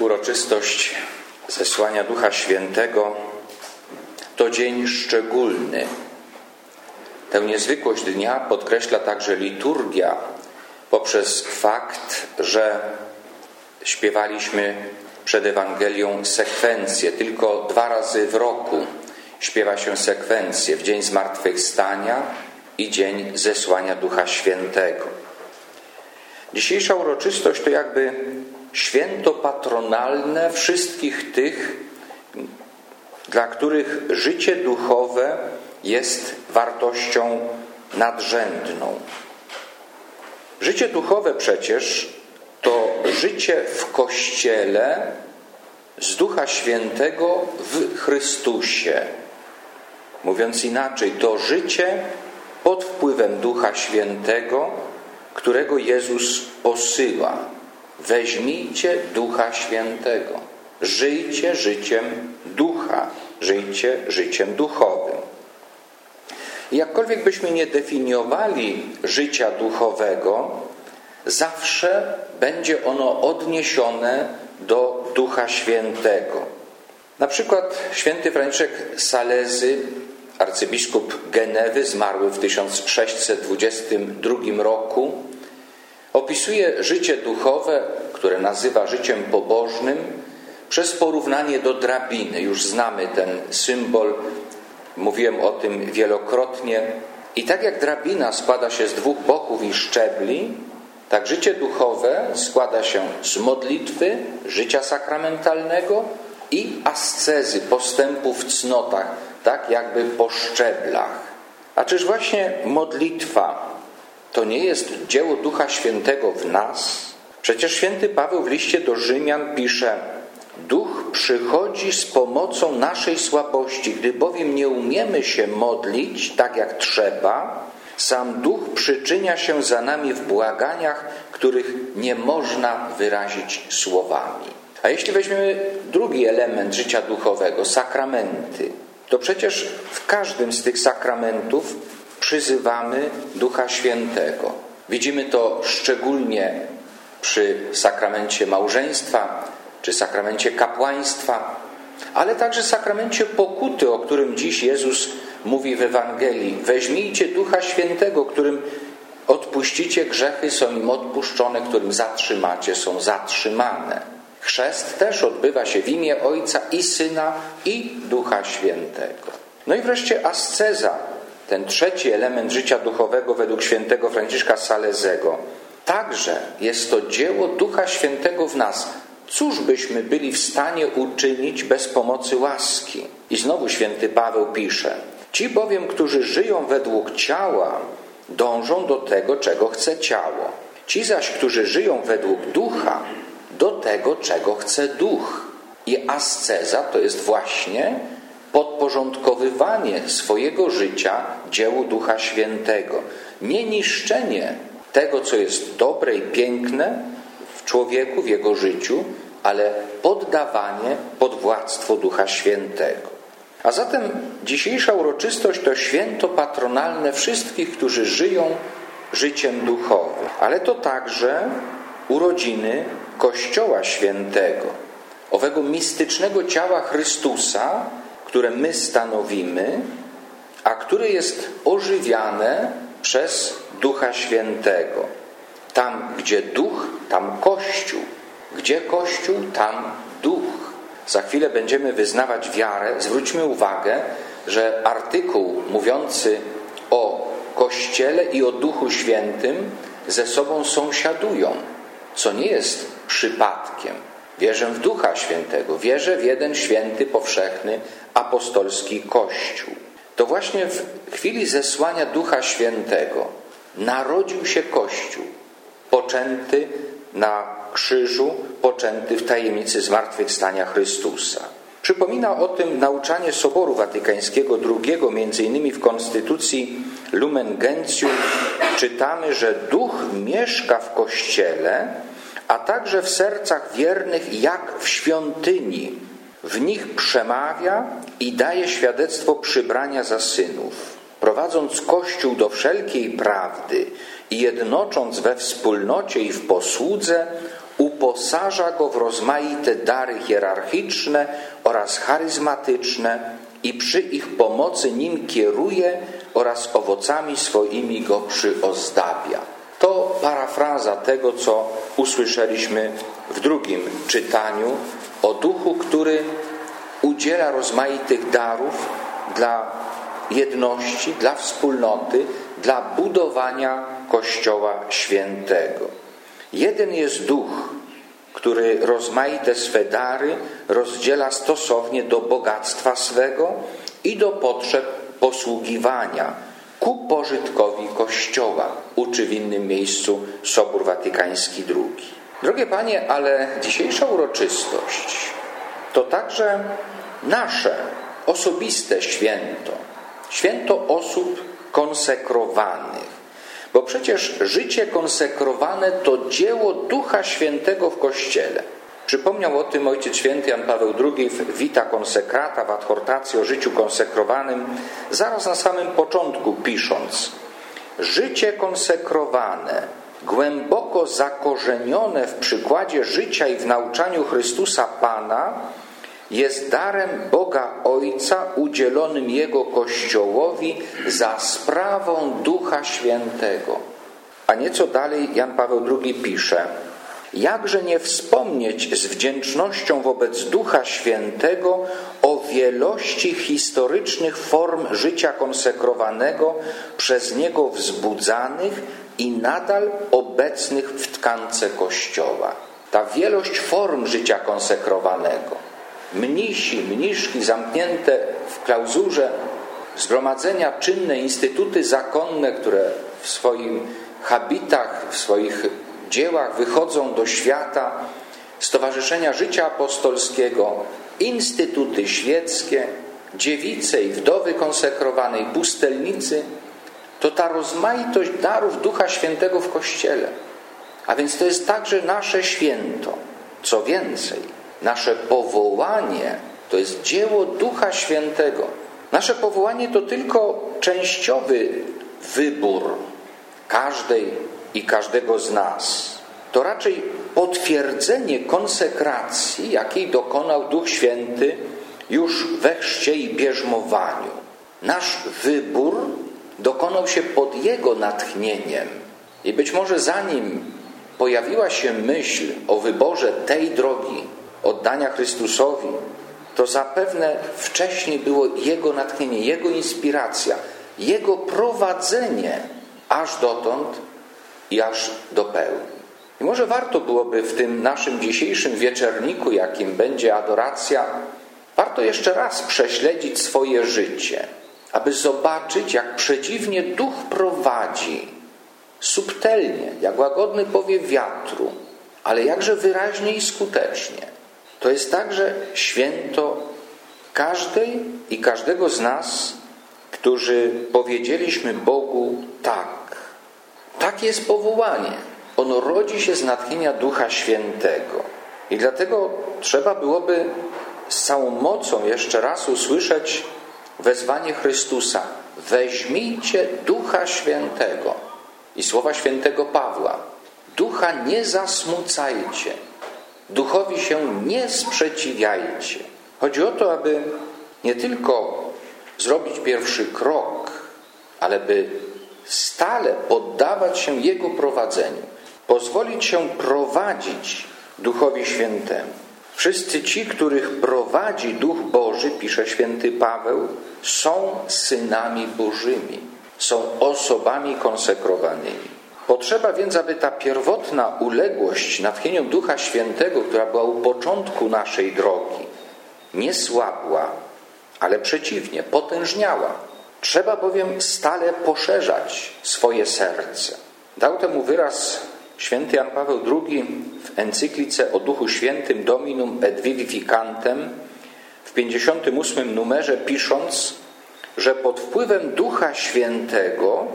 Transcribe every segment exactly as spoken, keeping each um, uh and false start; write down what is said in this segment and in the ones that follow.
Uroczystość zesłania Ducha Świętego to dzień szczególny. Tę niezwykłość dnia podkreśla także liturgia poprzez fakt, że śpiewaliśmy przed Ewangelią sekwencję. Tylko dwa razy w roku śpiewa się sekwencję. W dzień zmartwychwstania i dzień zesłania Ducha Świętego. Dzisiejsza uroczystość to jakby święto patronalne wszystkich tych, dla których życie duchowe jest wartością nadrzędną. Życie duchowe przecież to życie w Kościele z Ducha Świętego w Chrystusie. Mówiąc inaczej, to życie pod wpływem Ducha Świętego, którego Jezus posyła. Weźmijcie Ducha Świętego. Żyjcie życiem Ducha. Żyjcie życiem duchowym. I jakkolwiek byśmy nie definiowali życia duchowego, zawsze będzie ono odniesione do Ducha Świętego. Na przykład święty Franciszek Salezy, arcybiskup Genewy, zmarły w tysiąc sześćset dwudziestym drugim roku, opisuje życie duchowe, które nazywa życiem pobożnym, przez porównanie do drabiny. Już znamy ten symbol, mówiłem o tym wielokrotnie. I tak jak drabina składa się z dwóch boków i szczebli, tak życie duchowe składa się z modlitwy, życia sakramentalnego i ascezy, postępu w cnotach, tak jakby po szczeblach. A czyż właśnie modlitwa to nie jest dzieło Ducha Świętego w nas? Przecież święty Paweł w liście do Rzymian pisze: Duch przychodzi z pomocą naszej słabości, gdy bowiem nie umiemy się modlić tak jak trzeba, sam Duch przyczynia się za nami w błaganiach, których nie można wyrazić słowami. A jeśli weźmiemy drugi element życia duchowego, sakramenty, to przecież w każdym z tych sakramentów przyzywamy Ducha Świętego. Widzimy to szczególnie przy sakramencie małżeństwa, czy sakramencie kapłaństwa, ale także sakramencie pokuty, o którym dziś Jezus mówi w Ewangelii. Weźmijcie Ducha Świętego, którym odpuścicie grzechy, są im odpuszczone, którym zatrzymacie, są zatrzymane. Chrzest też odbywa się w imię Ojca i Syna i Ducha Świętego. No i wreszcie asceza, ten trzeci element życia duchowego według świętego Franciszka Salezego. Także jest to dzieło Ducha Świętego w nas. Cóż byśmy byli w stanie uczynić bez pomocy łaski? I znowu święty Paweł pisze: Ci bowiem, którzy żyją według ciała, dążą do tego, czego chce ciało. Ci zaś, którzy żyją według ducha, do tego, czego chce duch. I asceza to jest właśnie podporządkowywanie swojego życia dziełu Ducha Świętego. Nie niszczenie tego, co jest dobre i piękne w człowieku, w jego życiu, ale poddawanie pod władztwo Ducha Świętego. A zatem dzisiejsza uroczystość to święto patronalne wszystkich, którzy żyją życiem duchowym. Ale to także urodziny Kościoła Świętego, owego mistycznego ciała Chrystusa, które my stanowimy, a które jest ożywiane przez Ducha Świętego. Tam, gdzie duch, tam Kościół. Gdzie Kościół, tam duch. Za chwilę będziemy wyznawać wiarę. Zwróćmy uwagę, że artykuł mówiący o Kościele i o Duchu Świętym ze sobą sąsiadują, co nie jest przypadkiem. Wierzę w Ducha Świętego, wierzę w jeden święty, powszechny, apostolski Kościół. To właśnie w chwili zesłania Ducha Świętego narodził się Kościół, poczęty na krzyżu, poczęty w tajemnicy zmartwychwstania Chrystusa. Przypomina o tym nauczanie Soboru Watykańskiego drugiego, między innymi w konstytucji Lumen Gentium czytamy, że Duch mieszka w Kościele, a także w sercach wiernych jak w świątyni. W nich przemawia i daje świadectwo przybrania za synów, prowadząc Kościół do wszelkiej prawdy i jednocząc we wspólnocie i w posłudze, uposaża go w rozmaite dary hierarchiczne oraz charyzmatyczne i przy ich pomocy nim kieruje oraz owocami swoimi go przyozdabia. To parafraza tego, co usłyszeliśmy w drugim czytaniu o Duchu, który udziela rozmaitych darów dla jedności, dla wspólnoty, dla budowania Kościoła Świętego. Jeden jest Duch, który rozmaite swe dary rozdziela stosownie do bogactwa swego i do potrzeb posługiwania ku pożytkowi Kościoła, uczy w innym miejscu Sobór Watykański drugi. Drogie Panie, ale dzisiejsza uroczystość to także nasze osobiste święto, święto osób konsekrowanych. Bo przecież życie konsekrowane to dzieło Ducha Świętego w Kościele. Przypomniał o tym Ojciec Święty Jan Paweł drugi w Vita Consecrata, w adhortacji o życiu konsekrowanym, zaraz na samym początku pisząc: życie konsekrowane, głęboko zakorzenione w przykładzie życia i w nauczaniu Chrystusa Pana, jest darem Boga Ojca udzielonym Jego Kościołowi za sprawą Ducha Świętego. A nieco dalej Jan Paweł drugi pisze: jakże nie wspomnieć z wdzięcznością wobec Ducha Świętego o wielości historycznych form życia konsekrowanego przez Niego wzbudzanych i nadal obecnych w tkance Kościoła. Ta wielość form życia konsekrowanego, mnisi, mniszki zamknięte w klauzurze zgromadzenia, czynne instytuty zakonne, które w swoim habitach, w swoich dziełach wychodzą do świata, stowarzyszenia życia apostolskiego, instytuty świeckie, dziewice i wdowy konsekrowanej, pustelnicy, to ta rozmaitość darów Ducha Świętego w Kościele. A więc to jest także nasze święto. Co więcej, nasze powołanie to jest dzieło Ducha Świętego. Nasze powołanie to tylko częściowy wybór każdej i każdego z nas. To raczej potwierdzenie konsekracji, jakiej dokonał Duch Święty już we chrzcie i bierzmowaniu. Nasz wybór dokonał się pod Jego natchnieniem. I być może zanim pojawiła się myśl o wyborze tej drogi, oddania Chrystusowi, to zapewne wcześniej było Jego natchnienie, Jego inspiracja, Jego prowadzenie aż dotąd i aż do pełni. I może warto byłoby w tym naszym dzisiejszym wieczerniku, jakim będzie adoracja, warto jeszcze raz prześledzić swoje życie, aby zobaczyć, jak przedziwnie Duch prowadzi, subtelnie, jak łagodny powiew wiatru, ale jakże wyraźnie i skutecznie. To jest także święto każdej i każdego z nas, którzy powiedzieliśmy Bogu tak. Takie jest powołanie. Ono rodzi się z natchnienia Ducha Świętego. I dlatego trzeba byłoby z całą mocą jeszcze raz usłyszeć wezwanie Chrystusa: weźmijcie Ducha Świętego. I słowa świętego Pawła: Ducha nie zasmucajcie, Duchowi się nie sprzeciwiajcie. Chodzi o to, aby nie tylko zrobić pierwszy krok, ale by stale poddawać się Jego prowadzeniu, pozwolić się prowadzić Duchowi Świętemu. Wszyscy ci, których prowadzi Duch Boży, pisze święty Paweł, są synami Bożymi, są osobami konsekrowanymi. Potrzeba więc, aby ta pierwotna uległość natchnieniu Ducha Świętego, która była u początku naszej drogi, nie słabła, ale przeciwnie, potężniała. Trzeba bowiem stale poszerzać swoje serce. Dał temu wyraz święty Jan Paweł drugi w encyklice o Duchu Świętym Dominum et Vivificantem w pięćdziesiątym ósmym numerze, pisząc, że pod wpływem Ducha Świętego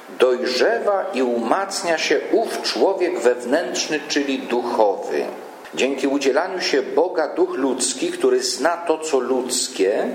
dojrzewa i umacnia się ów człowiek wewnętrzny, czyli duchowy. Dzięki udzielaniu się Boga duch ludzki, który zna to, co ludzkie,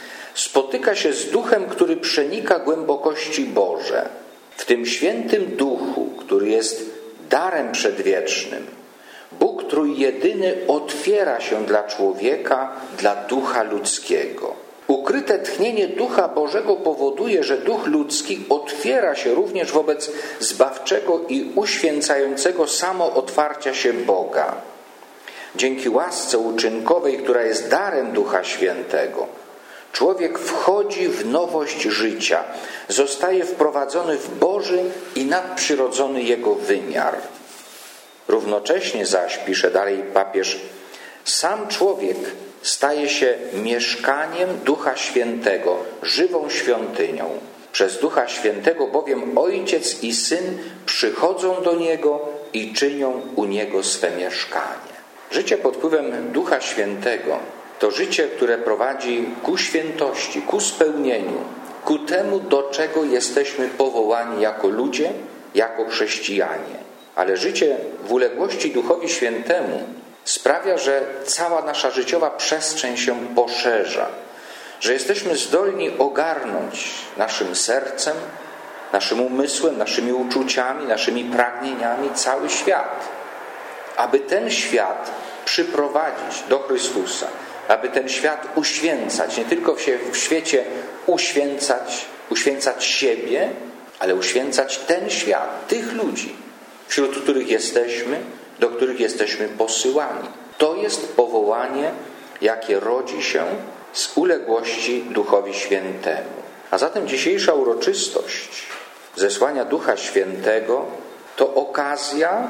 spotyka się z duchem, który przenika głębokości Boże. W tym świętym duchu, który jest darem przedwiecznym, Bóg Bóg trójjedyny otwiera się dla człowieka, dla ducha ludzkiego. Ukryte tchnienie Ducha Bożego powoduje, że duch ludzki otwiera się również wobec zbawczego i uświęcającego samootwarcia się Boga. Dzięki łasce uczynkowej, która jest darem Ducha Świętego, człowiek wchodzi w nowość życia, zostaje wprowadzony w Boży i nadprzyrodzony jego wymiar. Równocześnie zaś, pisze dalej papież, sam człowiek staje się mieszkaniem Ducha Świętego, żywą świątynią. Przez Ducha Świętego bowiem Ojciec i Syn przychodzą do Niego i czynią u Niego swe mieszkanie. Życie pod wpływem Ducha Świętego to życie, które prowadzi ku świętości, ku spełnieniu, ku temu, do czego jesteśmy powołani jako ludzie, jako chrześcijanie. Ale życie w uległości Duchowi Świętemu sprawia, że cała nasza życiowa przestrzeń się poszerza, że jesteśmy zdolni ogarnąć naszym sercem, naszym umysłem, naszymi uczuciami, naszymi pragnieniami cały świat, aby ten świat przyprowadzić do Chrystusa, aby ten świat uświęcać, nie tylko się w świecie uświęcać, uświęcać siebie, ale uświęcać ten świat, tych ludzi, wśród których jesteśmy, do których jesteśmy posyłani. To jest powołanie, jakie rodzi się z uległości Duchowi Świętemu. A zatem dzisiejsza uroczystość zesłania Ducha Świętego to okazja,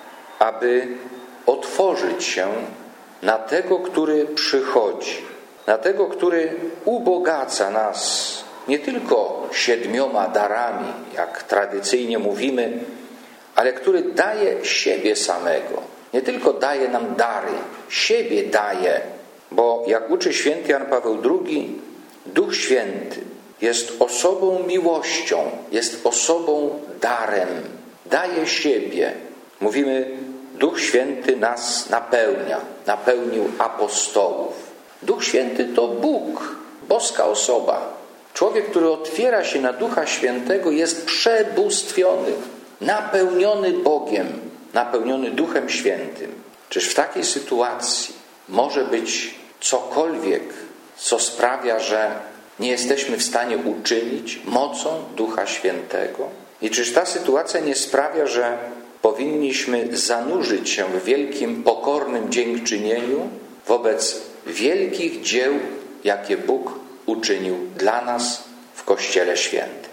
aby otworzyć się na tego, który przychodzi, na tego, który ubogaca nas nie tylko siedmioma darami, jak tradycyjnie mówimy, ale który daje siebie samego. Nie tylko daje nam dary, siebie daje, bo jak uczy święty Jan Paweł drugi, Duch Święty jest osobą miłością, jest osobą darem, daje siebie. Mówimy, Duch Święty nas napełnia, napełnił apostołów. Duch Święty to Bóg, boska osoba. Człowiek, który otwiera się na Ducha Świętego, jest przebóstwiony, napełniony Bogiem, napełniony Duchem Świętym. Czyż w takiej sytuacji może być cokolwiek, co sprawia, że nie jesteśmy w stanie uczynić mocą Ducha Świętego? I czyż ta sytuacja nie sprawia, że powinniśmy zanurzyć się w wielkim, pokornym dziękczynieniu wobec wielkich dzieł, jakie Bóg uczynił dla nas w Kościele Świętym?